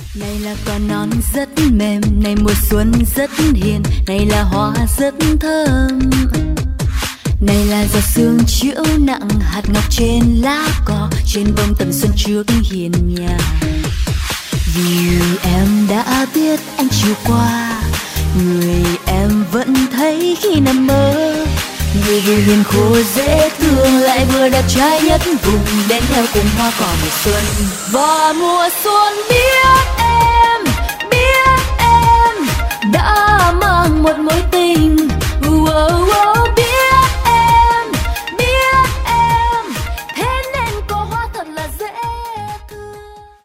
Này là cỏ non rất mềm, này mùa xuân rất hiền, này là hoa rất thơm. Này là giọt sương chiếu nặng hạt ngọc trên lá cỏ, trên bông tầm xuân trước hiên nhà. Vì em đã biết anh chiều qua, người em vẫn thấy khi nằm mơ. Người vừa hiền khô dễ thương lại vừa đẹp trai nhất vùng, đến theo cùng hoa cỏ mùa xuân. Và mùa xuân biết